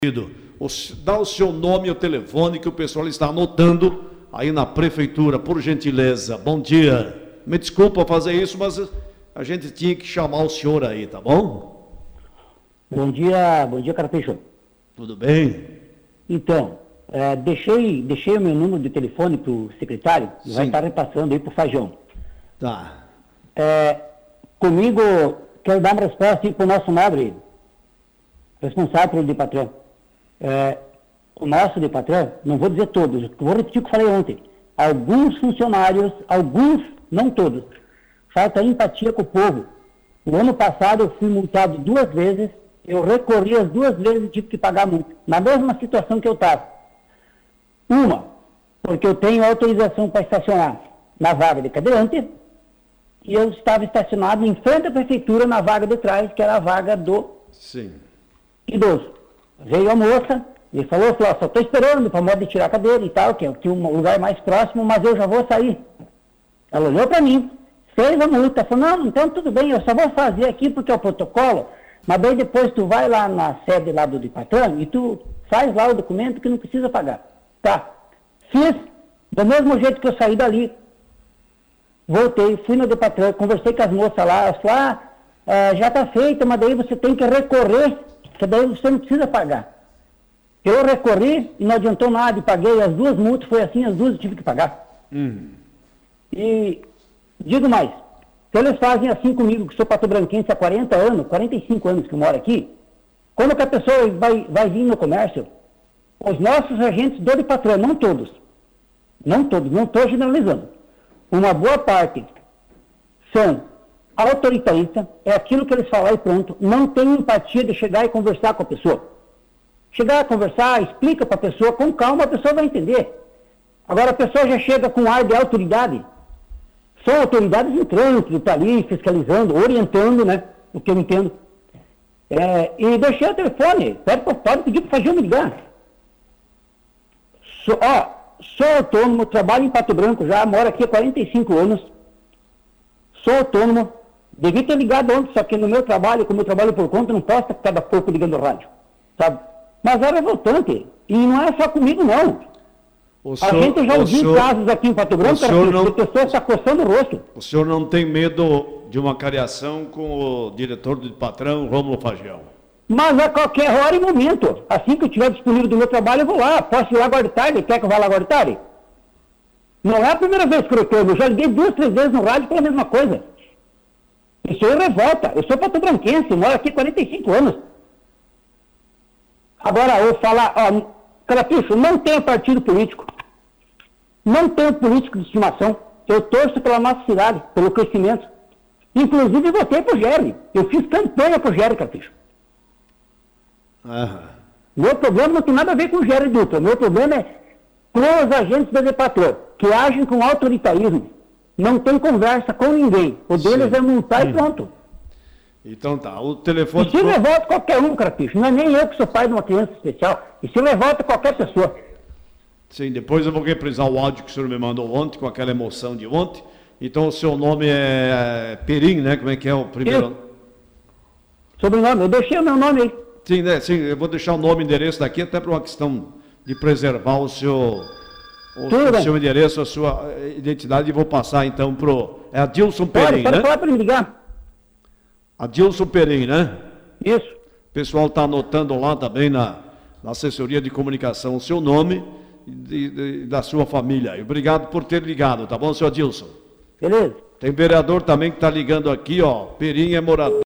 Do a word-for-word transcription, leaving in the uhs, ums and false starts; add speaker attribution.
Speaker 1: O, dá o seu nome e o telefone que o pessoal está anotando aí na prefeitura, por gentileza. Bom dia. Me desculpa fazer isso, mas a gente tinha que chamar o senhor aí, tá bom?
Speaker 2: Bom dia, bom dia, Carapeixo.
Speaker 1: Tudo bem?
Speaker 2: Então, é, deixei, deixei o meu número de telefone para o secretário, e vai estar repassando aí para o Fajão.
Speaker 1: Tá.
Speaker 2: É, comigo, quero dar uma resposta para o nosso nobre responsável pelo Depatrão. É, o nosso Depatrão, não vou dizer todos, vou repetir o que falei ontem. Alguns funcionários, alguns, não todos, falta empatia com o povo. O ano passado eu fui multado duas vezes, eu recorri as duas vezes e tive que pagar multa, na mesma situação que eu estava. Uma, porque eu tenho autorização para estacionar na vaga de cadeirante, e eu estava estacionado em frente à prefeitura na vaga de trás, que era a vaga do
Speaker 1: Sim.
Speaker 2: idoso. Veio a moça e falou, falou, só estou esperando para modo de tirar a cadeira e tal, que é um lugar mais próximo, mas eu já vou sair. Ela olhou para mim, fez a multa, falou, não, então tudo bem, eu só vou fazer aqui porque é o protocolo, mas daí depois tu vai lá na sede lá do Depatrão e tu faz lá o documento que não precisa pagar. Tá. Fiz, do mesmo jeito que eu saí dali, voltei, fui no Depatrão, conversei com as moças lá, elas falaram, ah, ah, já está feita, mas daí você tem que recorrer, que daí você não precisa pagar. Eu recorri e não adiantou nada, e paguei as duas multas, foi assim, as duas eu tive que pagar.
Speaker 1: Hum.
Speaker 2: E digo mais, se eles fazem assim comigo, que sou patobranquense há quarenta anos, quarenta e cinco anos que eu moro aqui, quando que a pessoa vai, vai vir no comércio, os nossos agentes do Depatrão, não todos, não todos, não estou generalizando, uma boa parte são autoritaristas, é aquilo que eles falam e pronto, não tem empatia de chegar e conversar com a pessoa. Chegar a conversar, explica para a pessoa, com calma a pessoa vai entender. Agora a pessoa já chega com ar de autoridade. São autoridades em trânsito, está ali fiscalizando, orientando, né? O que eu entendo. É, e deixei o telefone, pode, pode pedir para o Fajão me ligar. Sou, ó, sou autônomo, trabalho em Pato Branco já, moro aqui há quarenta e cinco anos. Sou autônomo, devia ter ligado ontem, só que no meu trabalho, como eu trabalho por conta, não posso estar cada pouco ligando o rádio, sabe? Mas é revoltante, e não é só comigo não.
Speaker 1: O
Speaker 2: a
Speaker 1: senhor,
Speaker 2: gente já ouviu
Speaker 1: senhor,
Speaker 2: casos aqui em Pato Branco, cara,
Speaker 1: não,
Speaker 2: a pessoa está coçando o rosto.
Speaker 1: O senhor não tem medo de uma cariação com o diretor do Depatrão, Rômulo Fajão?
Speaker 2: Mas a qualquer hora e momento, assim que eu estiver disponível do meu trabalho, eu vou lá, posso ir lá agora de tarde, quer que eu vá lá agora de tarde? Não é a primeira vez que eu reclamo, eu já liguei duas, três vezes no rádio pela mesma coisa. Isso é revolta, eu sou patobranquense, moro aqui há quarenta e cinco anos. Agora, eu falar, ó, Carapeixo, não tenho partido político, não tenho político de estimação, eu torço pela nossa cidade, pelo crescimento. Inclusive, votei pro Gerry, eu fiz campanha pro Gerry, Carapeixo.
Speaker 1: Aham.
Speaker 2: Meu problema não tem nada a ver com o Gerry Dutra, meu problema é com os agentes da Depatrão, que agem com autoritarismo, não tem conversa com ninguém, o deles
Speaker 1: Sim.
Speaker 2: é multar
Speaker 1: hum.
Speaker 2: e pronto.
Speaker 1: Então tá, o telefone...
Speaker 2: E se revolta qualquer um, Carapeixo, não é nem eu que sou pai de uma criança especial, e se revolta qualquer pessoa.
Speaker 1: Sim, depois eu vou reprisar o áudio que o senhor me mandou ontem, com aquela emoção de ontem. Então o seu nome é Perim, né? Como é que é o primeiro?
Speaker 2: Isso. Sobrenome, eu deixei o meu nome aí.
Speaker 1: Sim, né? Sim, eu vou deixar o nome e endereço daqui, até por uma questão de preservar o seu, o, o seu endereço, a sua identidade, e vou passar então pro... É Adilson Perim,
Speaker 2: pode, pode
Speaker 1: né?
Speaker 2: falar para me ligar.
Speaker 1: Adilson Perim, né?
Speaker 2: Isso.
Speaker 1: O pessoal está anotando lá também na, na assessoria de comunicação o seu nome e, e da sua família. E obrigado por ter ligado, tá bom, senhor Adilson?
Speaker 2: Beleza.
Speaker 1: Tem vereador também que está ligando aqui, ó. Perim é morador.